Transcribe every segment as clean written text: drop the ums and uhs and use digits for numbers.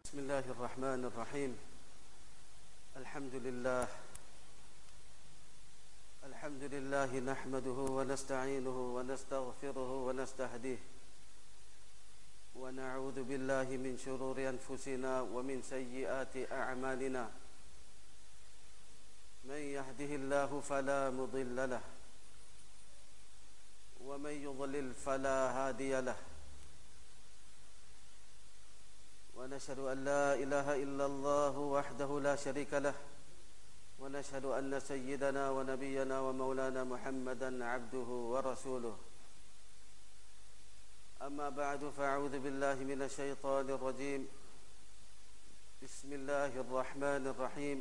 بسم الله الرحمن الرحيم. الحمد لله نحمده ونستعينه ونستغفره ونستهديه ونعوذ بالله من شرور أنفسنا ومن سيئات أعمالنا. من يهده الله فلا مضل له ومن يضلل فلا هادي له. ونشهد أن لا إله إلا الله وحده لا شريك له ونشهد أن سيدنا ونبينا ومولانا محمدا عبده ورسوله. أما بعد فأعوذ بالله من الشيطان الرجيم. بسم الله الرحمن الرحيم.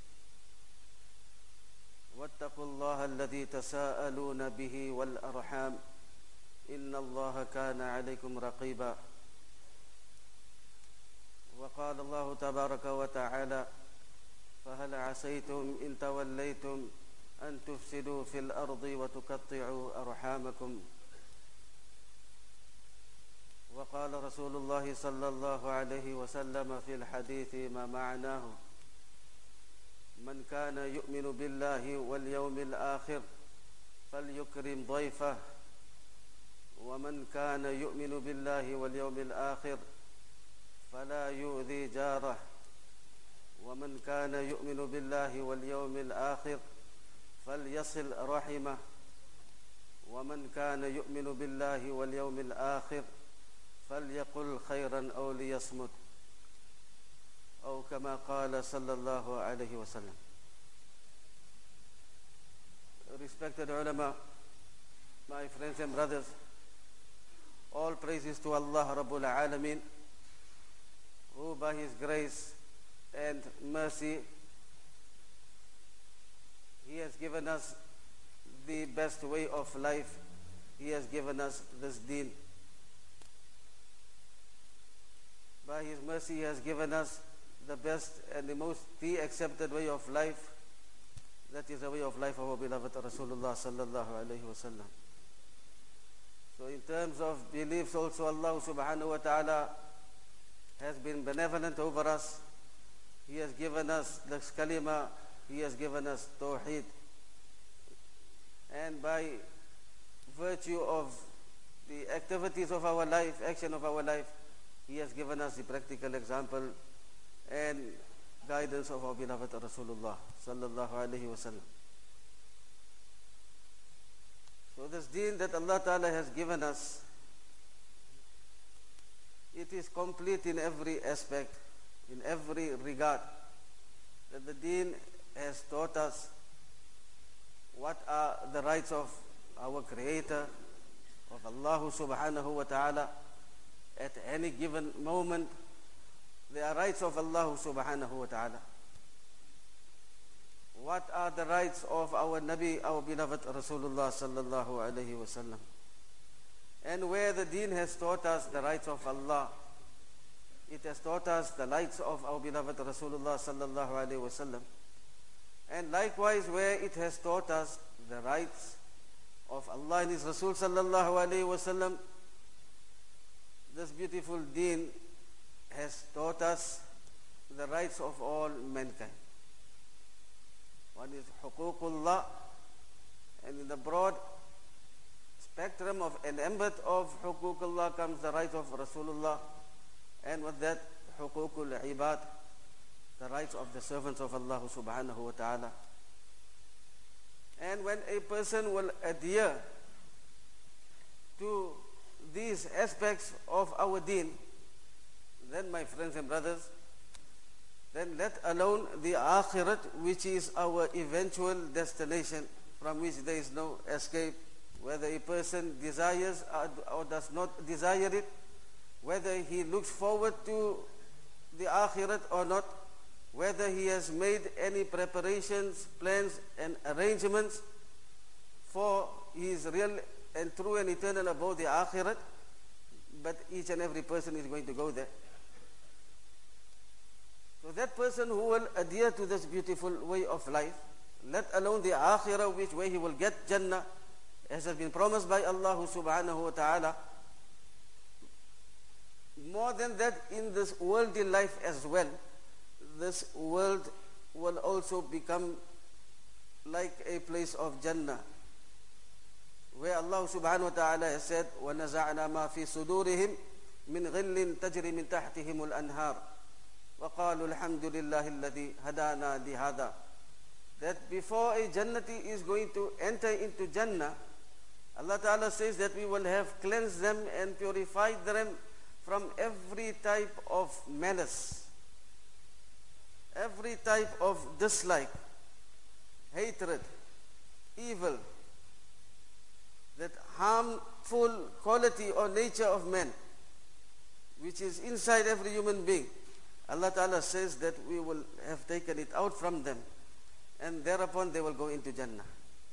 واتقوا الله الذي تساءلون به والأرحام إن الله كان عليكم رقيبا. وقال الله تبارك وتعالى: فهل عسيتم إن توليتم أن تفسدوا في الأرض وتقطعوا أرحامكم. وقال رسول الله صلى الله عليه وسلم في الحديث ما معناه: من كان يؤمن بالله واليوم الآخر فليكرم ضيفه، ومن كان يؤمن بالله واليوم الآخر فلا يؤذي جاره، ومن كان يؤمن بالله واليوم الآخر فليصل رحمه، ومن كان يؤمن بالله واليوم الآخر فليقل خيرا أو ليصمت، أو كما قال صلى الله عليه وسلم. Respected ulama, my friends and brothers, all praises to Allah Rabbul Alameen, who by His grace and mercy He has given us the best way of life. He has given us this deen. By His mercy He has given us the best and the accepted way of life. That is the way of life of our beloved Rasulullah sallallahu alaihi wasallam. So in terms of beliefs also, Allah subhanahu wa ta'ala has been benevolent over us. He has given us the kalima, He has given us tawheed, and by virtue of the activities of our life, action of our life, He has given us the practical example and guidance of our beloved Rasulullah sallallahu alaihi wasallam. So this deen that Allah Ta'ala has given us, it is complete in every aspect, in every regard. That the deen has taught us what are the rights of our Creator, of Allah subhanahu wa ta'ala. At any given moment, there are rights of Allah subhanahu wa ta'ala. What are the rights of our Nabi, our beloved Rasulullah sallallahu alayhi wa sallam. And where the deen has taught us the rights of Allah, it has taught us the rights of our beloved Rasulullah sallallahu alaihi wasallam. And likewise, where it has taught us the rights of Allah and His Rasul sallallahu alaihi wasallam, this beautiful deen has taught us the rights of all mankind. One is huququllah, and in the broad spectrum of an ambit of huququllah comes the rights of Rasulullah, and with that huququl ibad, the rights of the servants of Allah subhanahu wa ta'ala. And when a person will adhere to these aspects of our deen, then my friends and brothers, then let alone the akhirat, which is our eventual destination from which there is no escape, whether a person desires or does not desire it, whether he looks forward to the akhirat or not, whether he has made any preparations, plans and arrangements for his real and true and eternal abode, the akhirat, but each and every person is going to go there. So that person who will adhere to this beautiful way of life, let alone the akhirah, which way he will get Jannah, as has been promised by Allah subhanahu wa ta'ala, more than that, in this worldly life as well, this world will also become like a place of Jannah, where Allah subhanahu wa ta'ala has said, وَنَزَعْنَا مَا فِي صُدُورِهِمْ مِنْ غِلٍّ تَجْرِي مِنْ تَحْتِهِمُ الْأَنْهَارِ وَقَالُوا الْحَمْدُ لِلَّهِ الَّذِي هَدَانَا لِهَذَا. That before a Jannati is going to enter into Jannah, Allah Ta'ala says that we will have cleansed them and purified them from every type of malice, every type of dislike, hatred, evil, that harmful quality or nature of man, which is inside every human being. Allah Ta'ala says that we will have taken it out from them, and thereupon they will go into Jannah.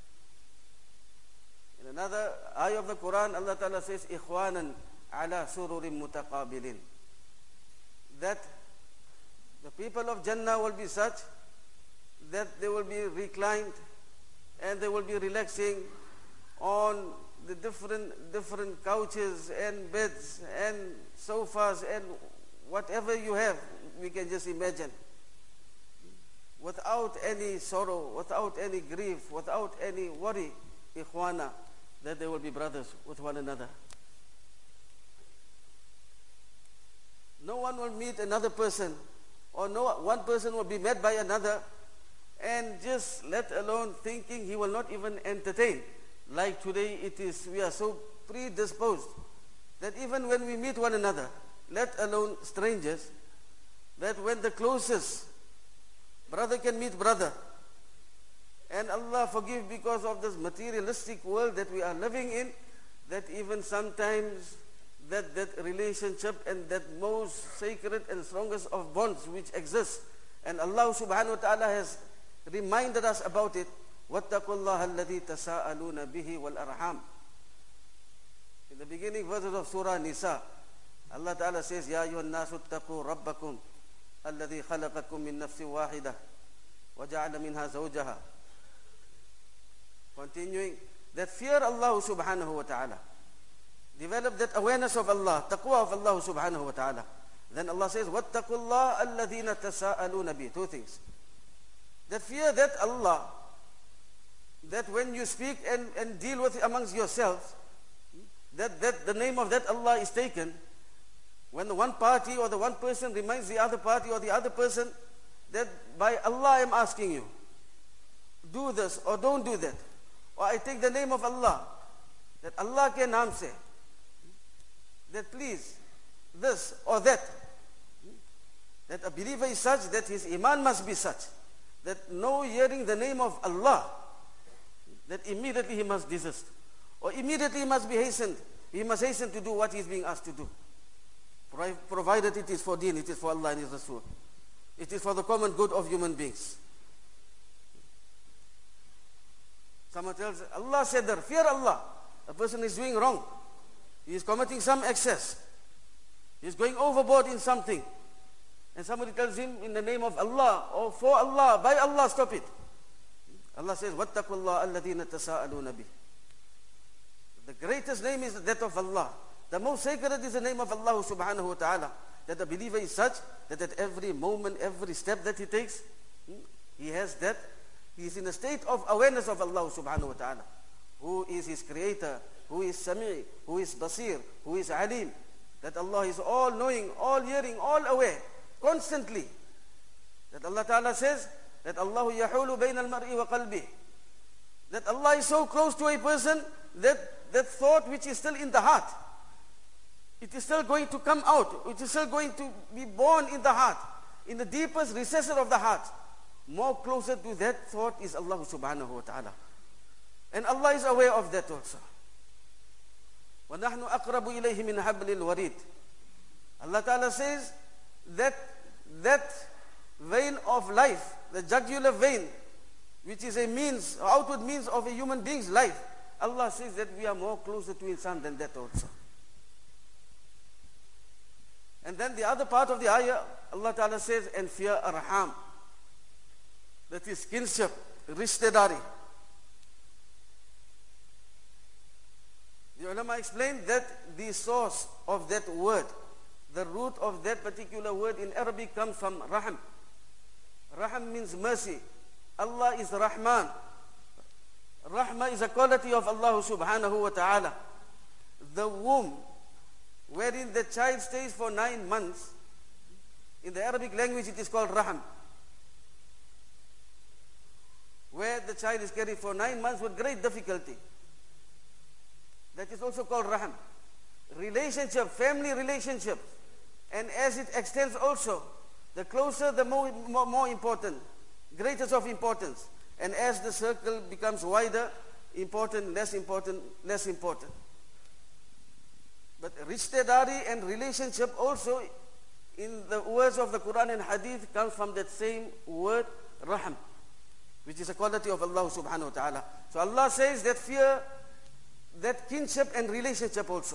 In another ayah of the Quran, Allah Ta'ala says, إِخْوَانًا عَلَى سُرُرٍ مُتَقَابِلٍ. That the people of Jannah will be such that they will be reclined and they will be relaxing on the different couches and beds and sofas and whatever you have, we can just imagine. Without any sorrow, without any grief, without any worry, ikhwana, that they will be brothers with one another. No one will meet another person, or no one person will be met by another, and just let alone thinking, he will not even entertain. Like today it is, we are so predisposed that even when we meet one another, let alone strangers, that when the closest brother can meet brother, and Allah forgive, because of this materialistic world that we are living in, that even sometimes that relationship and that most sacred and strongest of bonds which exist, and Allah subhanahu wa ta'ala has reminded us about it, وَاتَّقُوا اللَّهَ الَّذِي تَسَاءَلُونَ بِهِ وَالْأَرْحَامِ. In the beginning verses of Surah Nisa, Allah Ta'ala says, يَا أَيُّهَا النَّاسُ اتَّقُوا رَبَّكُمْ الَّذِي خَلَقَكُم مِّن نَّفْسٍ وَاحِدَةٍ وَجَعَلَ مِنْهَا زَوْجَهَا. Continuing, that fear Allah subhanahu wa ta'ala, develop that awareness of Allah, taqwa of Allah subhanahu wa ta'ala. Then Allah says, وَاتَّقُوا اللَّهَ الَّذِينَ تَسَاءَلُونَ بِهِ. Two things. That fear that Allah, that when you speak and deal with amongst yourselves, that the name of that Allah is taken, when the one party or the one person reminds the other party or the other person, that by Allah I am asking you, do this or don't do that. Or I take the name of Allah, that Allah ke naam se, that please, this or that. That a believer is such, that his iman must be such, that no hearing the name of Allah, that immediately he must desist. Or immediately he must be hastened. He must hasten to do what he is being asked to do. Provided it is for deen, it is for Allah and His Rasul. It is for the common good of human beings. Someone tells, Allah said there, fear Allah. A person is doing wrong. He is committing some excess. He is going overboard in something. And somebody tells him, in the name of Allah, or for Allah, by Allah, stop it. Allah says, وَاتَّقُوا اللَّهَ الَّذِينَ تَسَاءَلُونَ بِهِ. The greatest name is that of Allah. The most sacred is the name of Allah subhanahu wa ta'ala. That the believer is such, that at every moment, every step that he takes, he has that, he is in a state of awareness of Allah subhanahu wa ta'ala. Who is his creator, who is Sami', who is Basir, who is Alim. That Allah is all knowing, all hearing, all aware, constantly. That Allah ta'ala says, that Allah yahulu bayn al-mar'i wa qalbi. That Allah is so close to a person that that thought which is still in the heart, it is still going to come out, it is still going to be born in the heart, in the deepest recesses of the heart. More closer to that thought is Allah subhanahu wa ta'ala. And Allah is aware of that also. وَنَحْنُ أَقْرَبُ إِلَيْهِ مِنْ حَبْلِ الْوَرِيدِ. Allah Ta'ala says that vein of life, the jugular vein, which is a means, outward means of a human being's life, Allah says that we are more closer to insan than that also. And then the other part of the ayah, Allah Ta'ala says, and fear arham. That is kinship, rishtedari. The ulama explained that the source of that word The root of that particular word in Arabic comes from Rahm. Rahm means mercy. Allah is Rahman. Rahmah is a quality of Allah subhanahu wa ta'ala. The womb wherein the child stays for 9 months, in the Arabic language it is called Rahm. Where the child is carried for 9 months with great difficulty. That is also called Rahm. Relationship, family relationship. And as it extends also, the closer the more important, greatest of importance. And as the circle becomes wider, important, less important, less important. But rishtedari and relationship also, in the words of the Quran and Hadith, comes from that same word, Rahm, which is a quality of Allah subhanahu wa ta'ala. So Allah says that fear, that kinship and relationship also.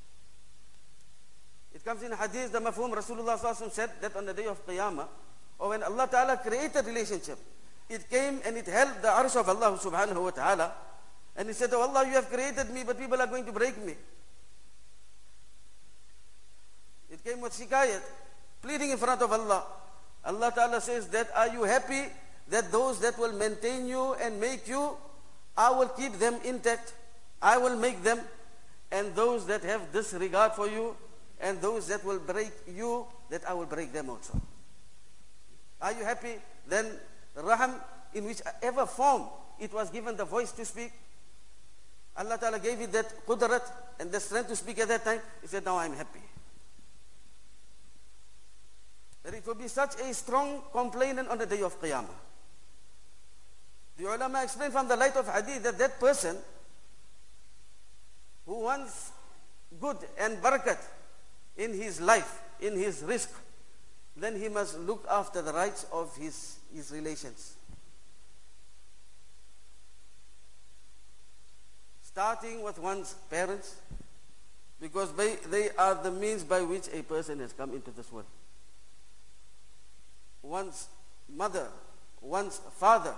It comes in Hadith, the mafhum, Rasulullah sallallahu alaihi wasallam said that on the day of Qiyamah, or when Allah ta'ala created relationship, it came and it held the arsh of Allah subhanahu wa ta'ala, and he said, oh Allah, you have created me, but people are going to break me. It came with shikayat, pleading in front of Allah. Allah ta'ala says that, are you happy that those that will maintain you and make you, I will keep them intact, I will make them, and those that have disregard for you, and those that will break you, that I will break them also. Are you happy? Then Rahm, in whichever form it was given the voice to speak, Allah Ta'ala gave it that qudrat and the strength to speak at that time. He said, now I am happy. That it will be such a strong complainant on the day of Qiyamah. The ulama explained from the light of hadith that that person who wants good and barakat in his life, in his rizq, then he must look after the rights of his relations. Starting with one's parents, because they are the means by which a person has come into this world. One's mother, one's father.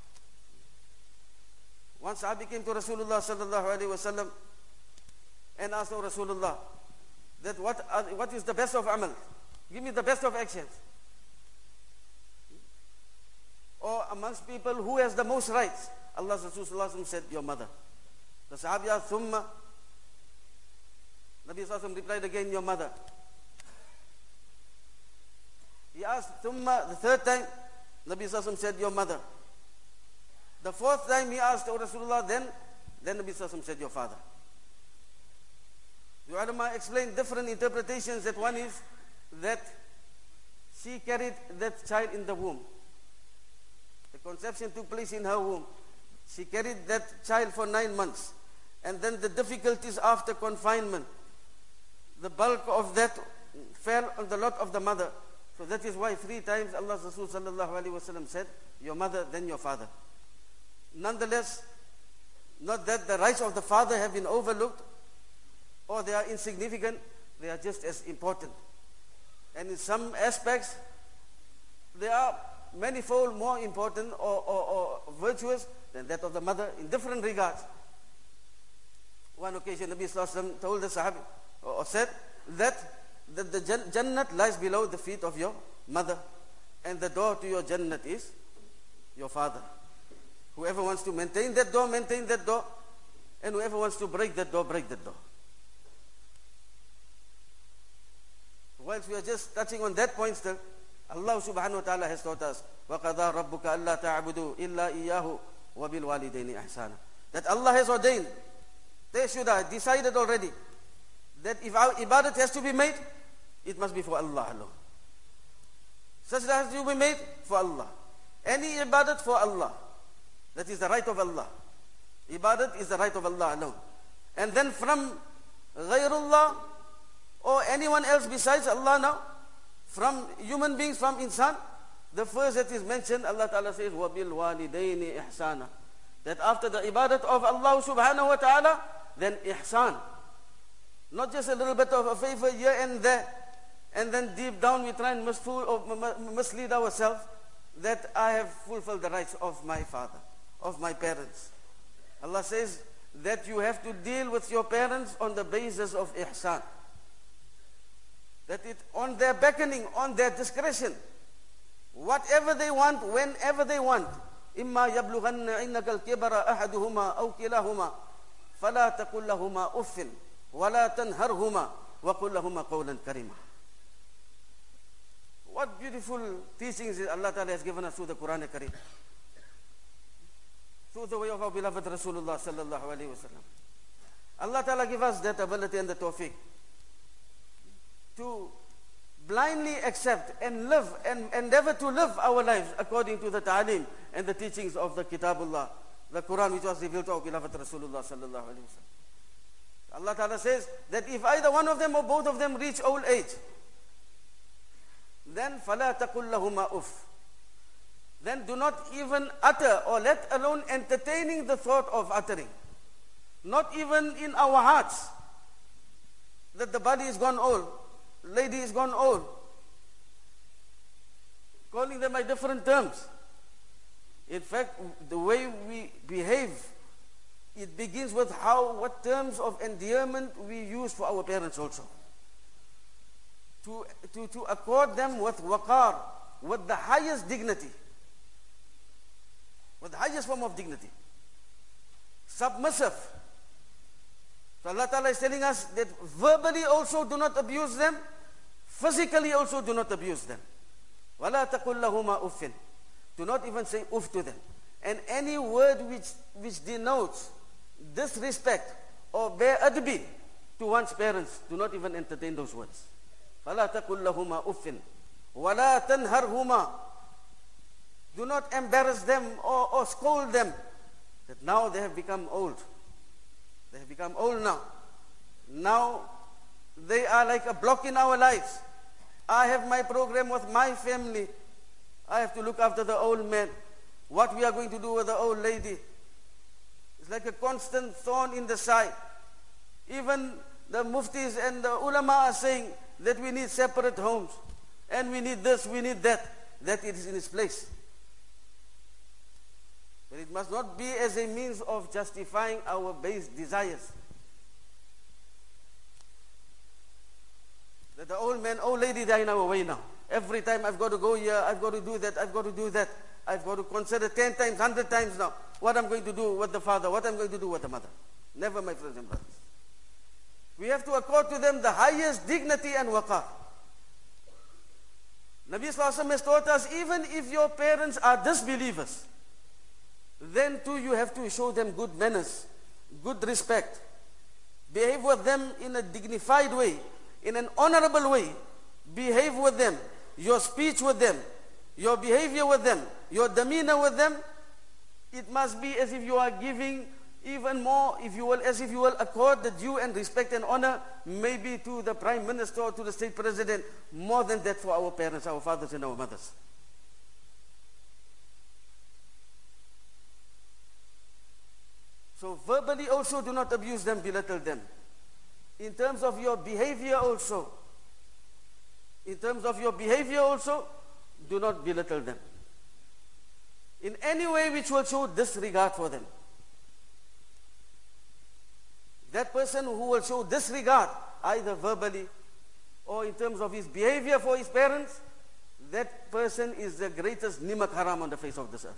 One Sahabi came to Rasulullah sallallahu alaihi wasallam and asked, O Rasulullah, that what is the best of amal? Give me the best of actions. Or amongst people, who has the most rights? Allah's Rasulullah said, your mother. The Sahabi asked, Thumma. Nabi Sallallahu replied again, your mother. He asked, Thumma, the third time, Nabi Sallallahu said, your mother. The fourth time he asked, O Rasulullah, then Nabi Sallallahu said, your father. The ulama explained different interpretations. That one is that she carried that child in the womb. The conception took place in her womb. She carried that child for 9 months. And then the difficulties after confinement, the bulk of that fell on the lot of the mother. So that is why 3 times Allah Rasul sallallahu alaihi wasallam said, your mother, then your father. Nonetheless, not that the rights of the father have been overlooked or they are insignificant, they are just as important. And in some aspects, they are manifold more important or virtuous than that of the mother in different regards. One occasion, Nabi Sallallahu Alaihi Wasallam told the Sahabi, or said, that the Jannat lies below the feet of your mother, and the door to your Jannat is your father. Whoever wants to maintain that door, maintain that door, and whoever wants to break that door, break that door. Whilst we are just touching on that point still, Allah subhanahu wa ta'ala has taught us, وَقَضَى رَبُّكَ أَلَّا تَعْبُدُوا إِلَّا إِيَّاهُ وَبِالْوَالِدَيْنِ إِحْسَانًا. That Allah has ordained, they should have decided already, that if our ibadat has to be made, it must be for Allah alone. Sajda has to be made for Allah. Any ibadat for Allah. That is the right of Allah. Ibadat is the right of Allah alone. And then from ghayrullah, or anyone else besides Allah now, from human beings, from insan, the first that is mentioned, Allah Ta'ala says, وَبِالْوَالِدَيْنِ إِحْسَانًا. That after the ibadat of Allah subhanahu wa ta'ala, then ihsan. Not just a little bit of a favor here and there, and then deep down we try and mislead ourselves that I have fulfilled the rights of my father, of my parents. Allah says that you have to deal with your parents on the basis of ihsan. that it on their beckoning, on their discretion, whatever they want, whenever they want. إما يبلغن عندك الكبر أحدهما أو كلاهما فلا تقل لهما أف ولا تنهرهما وقل لهما قولا كريما. What beautiful teachings Allah Ta'ala has given us through the Quran Kareem, through the way of our beloved Rasulullah Sallallahu Alaihi Wasallam. Allah Ta'ala give us that ability and the tawfiq to blindly accept and live and endeavor to live our lives according to the ta'aleem and the teachings of the Kitabullah, the Quran, which was revealed to our beloved Rasulullah Sallallahu Alaihi Wasallam. Allah Ta'ala says that if either one of them or both of them reach old age, then فَلَا تَقُلْ لَهُمَا أُفٍّ, then do not even utter, or let alone entertaining the thought of uttering, not even in our hearts, that the body is gone old, lady is gone old, calling them by different terms. In fact, the way we behave, it begins with what terms of endearment we use for our parents also. To accord them with waqar, with the highest dignity, with the highest form of dignity. Submissive. So Allah Ta'ala is telling us that verbally also do not abuse them, physically also do not abuse them. وَلَا تَقُلْ لَهُمَا أُفٍّ, do not even say uff to them. And any word which denotes disrespect or bear adbi to one's parents, do not even entertain those words. فَلَا تَقُلْ لَهُمَا أُفٍّ وَلَا تَنْهَرْهُمَا, do not embarrass them or scold them, that now they have become old. They have become old now. Now they are like a block in our lives. I have my program with my family. I have to look after the old man. What we are going to do with the old lady? It's like a constant thorn in the side. Even the muftis and the ulama are saying that we need separate homes. And we need this, we need that. That it is in its place. But it must not be as a means of justifying our base desires. That the old man, old lady, they are in our way now. Every time I've got to go here, I've got to do that, I've got to do that. I've got to consider 10 times, 100 times now what I'm going to do with the father, what I'm going to do with the mother. Never, my friends and brothers. We have to accord to them the highest dignity and waqar. Nabi Sallallahu Alaihi Wasallam has taught us, even if your parents are disbelievers, then too you have to show them good manners, good respect. Behave with them in a dignified way, in an honorable way. Behave with them, your speech with them, your behavior with them, your demeanor with them. It must be as if you are giving even more, if you will, as if you will accord the due and respect and honor, maybe to the Prime Minister or to the State President, more than that for our parents, our fathers and our mothers. So verbally also do not abuse them, belittle them. In terms of your behavior also, do not belittle them. In any way which will show disregard for them. That person who will show disregard, either verbally or in terms of his behavior for his parents, that person is the greatest nimak haram on the face of this earth.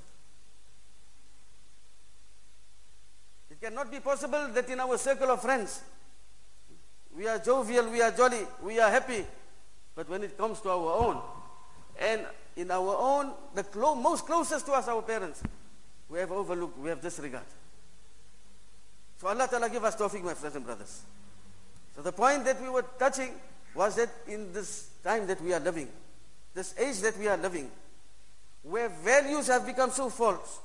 It cannot be possible that in our circle of friends, we are jovial, we are jolly, we are happy. But when it comes to our own, and in our own, the most closest to us, our parents, we have overlooked, we have disregarded. So Allah Ta'ala give us tawfiq, my friends and brothers. So the point that we were touching was that in this time that we are living, this age that we are living, where values have become so false,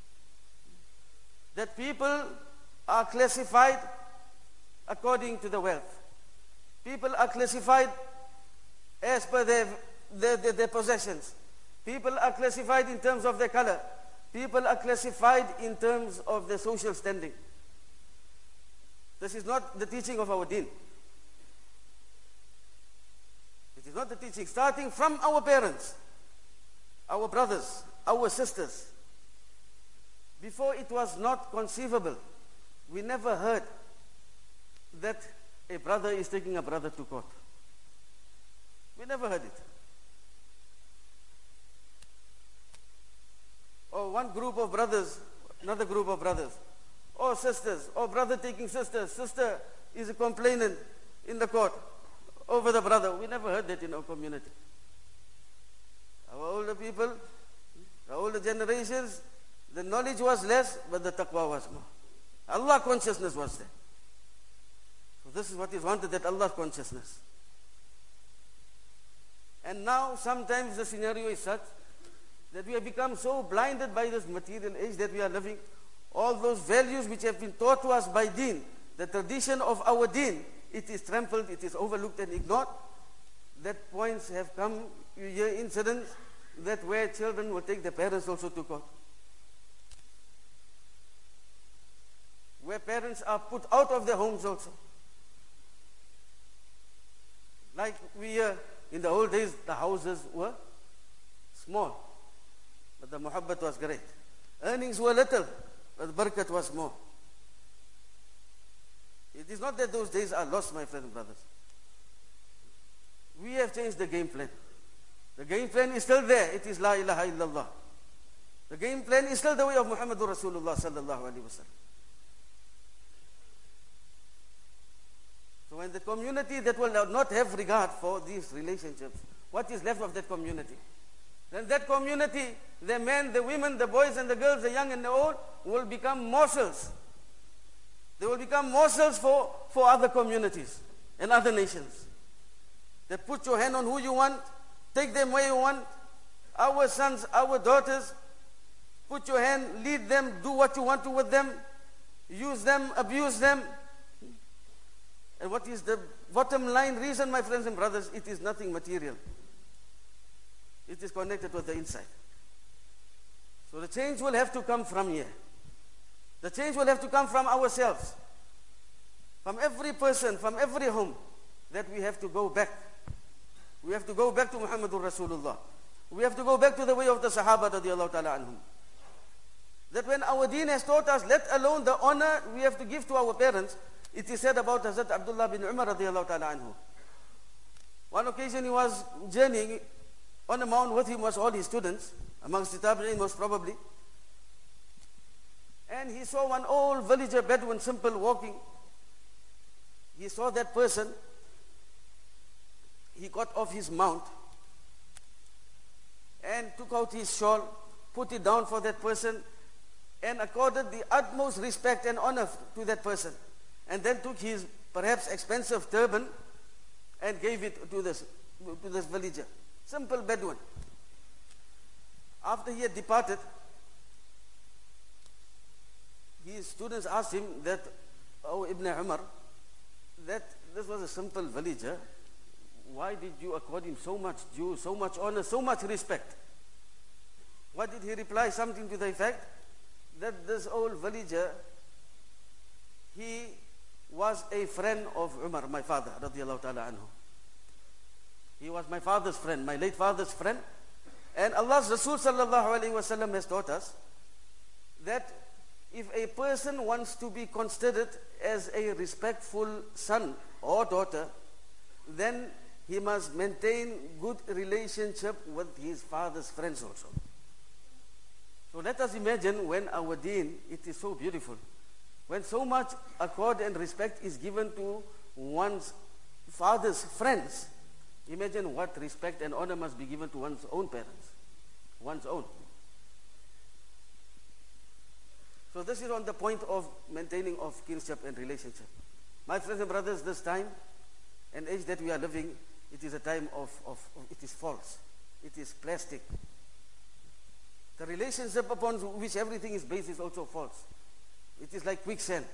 that people are classified according to the wealth. People are classified as per their possessions. People are classified in terms of their color. People are classified in terms of their social standing. This is not the teaching of our deen. It is not the teaching. Starting from our parents, our brothers, our sisters. Before it was not conceivable. We never heard that a brother is taking a brother to court. We never heard it. Or one group of brothers, another group of brothers, or sisters, or brother taking sister. Sister is a complainant in the court over the brother. We never heard that in our community. Our older people, the older generations, the knowledge was less, but the taqwa was more. Allah consciousness was there. So this is what is wanted, that Allah consciousness. And now sometimes the scenario is such that we have become so blinded by this material age that we are living. All those values which have been taught to us by deen, the tradition of our deen, it is trampled, it is overlooked and ignored. That points have come, you hear incidents that where children will take their parents also to court. Where parents are put out of their homes also. Like we hear, in the old days, the houses were small, but the muhabbat was great. Earnings were little, but the barakat was more. It is not that those days are lost, my friends and brothers. We have changed the game plan. The game plan is still there. It is La ilaha illallah. The game plan is still the way of Muhammadur Rasulullah sallallahu alaihi wasallam. So when the community that will not have regard for these relationships, what is left of that community? Then that community, the men, the women, the boys and the girls, the young and the old, will become morsels. They will become morsels for other communities and other nations. That put your hand on who you want, take them where you want. Our sons, our daughters, put your hand, lead them, do what you want to with them, use them, abuse them. And what is the bottom line reason, my friends and brothers? It is nothing material. It is connected with the inside. So the change will have to come from here. The change will have to come from ourselves. From every person, from every home, that we have to go back. We have to go back to Muhammadur Rasulullah. We have to go back to the way of the Sahaba radiallahu ta'ala anhum. That when our deen has taught us, let alone the honor we have to give to our parents, it is said about Hazrat Abdullah bin Umar radiallahu ta'ala anhu. One occasion he was journeying, on a mount with him was all his students, amongst the Tabi'in most probably. And he saw one old villager Bedouin, simple, walking. He saw that person. He got off his mount and took out his shawl, put it down for that person, and accorded the utmost respect and honor to that person. And then took his perhaps expensive turban and gave it to this villager. Simple Bedouin. After he had departed, his students asked him that, "Oh, Ibn Umar, that this was a simple villager. Why did you accord him so much due, so much honor, so much respect?" What did he reply? Something to the effect that this old villager, he was a friend of Umar, my father, radiallahu ta'ala anhu. He was my father's friend, my late father's friend. And Allah's Rasul sallallahu alayhi wa sallam has taught us that if a person wants to be considered as a respectful son or daughter, then he must maintain good relationship with his father's friends also. So let us imagine when our deen, it is so beautiful. When so much accord and respect is given to one's father's friends, imagine what respect and honor must be given to one's own parents, one's own. So this is on the point of maintaining of kinship and relationship. My friends and brothers, this time and age that we are living, it is a time of it is false. It is plastic. The relationship upon which everything is based is also false. It is like quicksand.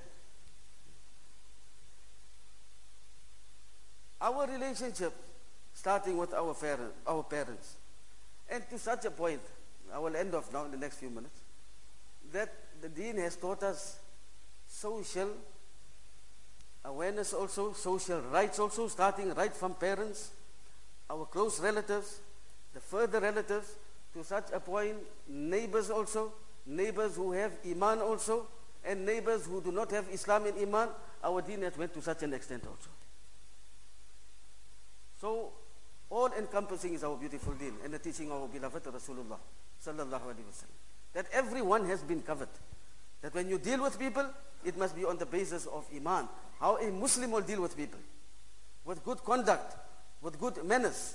Our relationship, starting with our parents, and to such a point, I will end off now in the next few minutes, that the deen has taught us social awareness also, social rights also, starting right from parents, our close relatives, the further relatives, to such a point, neighbors also, neighbors who have Iman also, and neighbors who do not have Islam and Iman. Our deen has went to such an extent also. So all encompassing is our beautiful deen and the teaching of our beloved Rasulullah sallallahu alaihi wasallam. That everyone has been covered. That when you deal with people, it must be on the basis of iman. How a Muslim will deal with people. With good conduct, with good manners.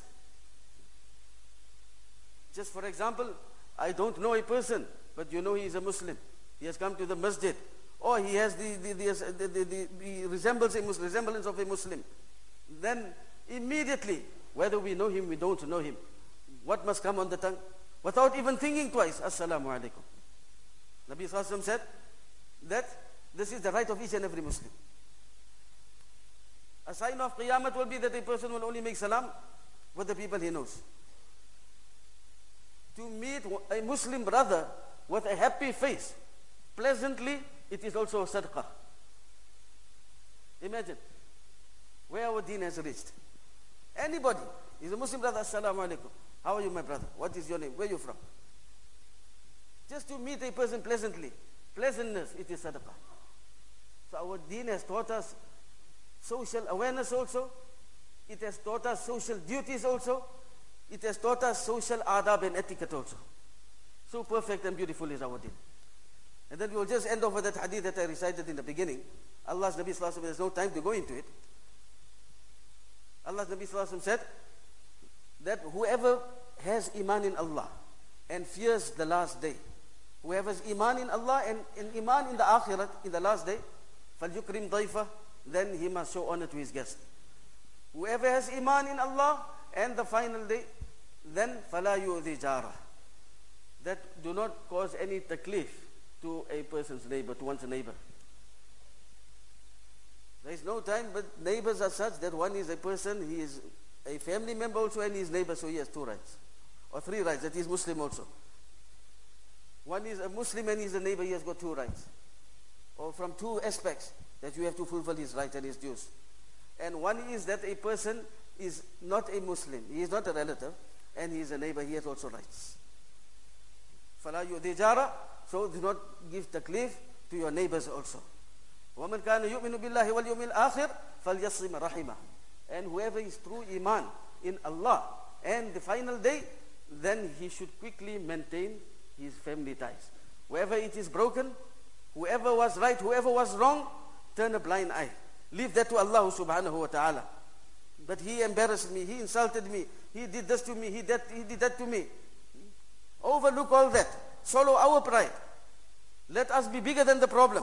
Just for example, I don't know a person, but you know he is a Muslim. He has come to the masjid. Or he has the resemblance of a Muslim. Then immediately, whether we know him, we don't know him, what must come on the tongue? Without even thinking twice, Assalamu alaikum. Nabi Sallallahu Alaihi Wasallam said that this is the right of each and every Muslim. A sign of Qiyamah will be that a person will only make salam with the people he knows. To meet a Muslim brother with a happy face, pleasantly, it is also a sadaqah. Imagine where our deen has reached. Anybody is a Muslim brother, Assalamu alaikum. How are you, my brother? What is your name? Where are you from? Just to meet a person pleasantly. Pleasantness, it is sadaqah. So our deen has taught us social awareness also. It has taught us social duties also. It has taught us social adab and etiquette also. So perfect and beautiful is our deen. And then we will just end off with that hadith that I recited in the beginning. Allah's Nabi Sallallahu Alaihi Wasallam, there's no time to go into it. Allah's Nabi Sallallahu Alaihi Wasallam said that whoever has iman in Allah and fears the last day, whoever has iman in Allah and iman in the akhirat, in the last day, فَلْيُكْرِمْ ضَيْفَهُ, then he must show honor to his guest. Whoever has iman in Allah and the final day, then فَلَا يُؤْذِي جَارَهُ, that do not cause any taklif to a person's neighbor, to one's neighbor. There is no time, but neighbors are such that one is a person, he is a family member also and he is neighbor, so he has 2 rights. Or 3 rights, that he is Muslim also. One is a Muslim and he is a neighbor, he has got 2 rights. Or from 2 aspects, that you have to fulfill his right and his dues. And one is that a person is not a Muslim, he is not a relative, and he is a neighbor, he has also rights. فَلَا يُؤْذِي جَارَهُ, so do not give taklif to your neighbors also. وَمَنْ كَانَ يُؤْمِنُ بِاللَّهِ وَالْيَوْمِ الْآخِرِ فَلْيَصِّمْ رَحِمَهُ, and whoever is true iman in Allah and the final day, then he should quickly maintain his family ties. Wherever it is broken, whoever was right, whoever was wrong, turn a blind eye. Leave that to Allah subhanahu wa ta'ala. But he embarrassed me, he insulted me, he did this to me, he did that to me. Overlook all that. Swallow our pride. Let us be bigger than the problem.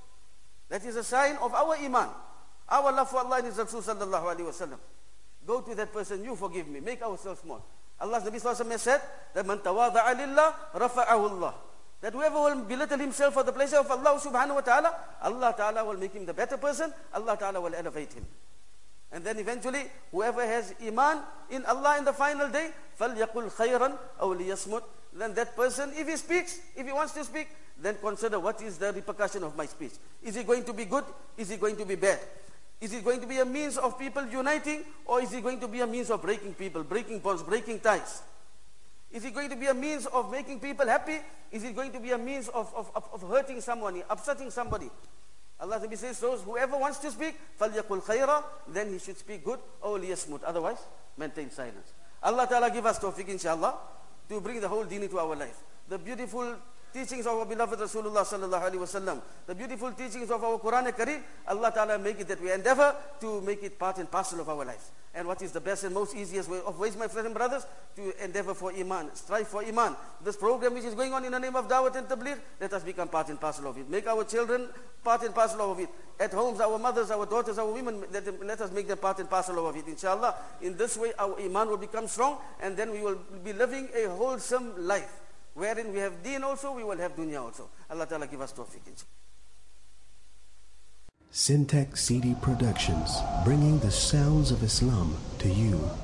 That is a sign of our iman. Our love for Allah and His Rasul sallallahu alaihi wasallam. Go to that person, you forgive me, make ourselves small. Allah's Nabi sallallahu alaihi wasallam said that man tawada'a lillah rafa'ahu Allah. That whoever will belittle himself for the pleasure of Allah subhanahu wa ta'ala, Allah ta'ala will make him the better person, Allah ta'ala will elevate him. And then eventually, whoever has iman in Allah in the final day, فَلْيَقُلْ خَيْرًا أَوْ لِيَصْمُتْ, then that person, if he speaks, if he wants to speak, then consider what is the repercussion of my speech. Is it going to be good? Is it going to be bad? Is it going to be a means of people uniting, or is it going to be a means of breaking people, breaking bonds, breaking ties? Is it going to be a means of making people happy? Is it going to be a means of hurting someone, upsetting somebody? Allah says, so whoever wants to speak, فَلْيَقُلْ خَيْرًا, then he should speak good, or لِيَصْمُتْ, otherwise maintain silence. Allah Ta'ala give us tawfiq inshallah to bring the whole deen into our life. The beautiful teachings of our beloved Rasulullah sallallahu alaihi wasallam, the beautiful teachings of our Quran Kareem, Allah Ta'ala make it that we endeavor to make it part and parcel of our lives. And what is the best and most easiest way of ways, my friends and brothers? To endeavor for iman, strive for iman. This program which is going on in the name of Dawat and Tabligh, let us become part and parcel of it. Make our children part and parcel of it. At homes, our mothers, our daughters, our women, let us make them part and parcel of it, inshallah. In this way, our iman will become strong, and then we will be living a wholesome life, wherein we have deen also, we will have dunya also. Allah Ta'ala give us tawfiq. Syntax CD Productions, bringing the sounds of Islam to you.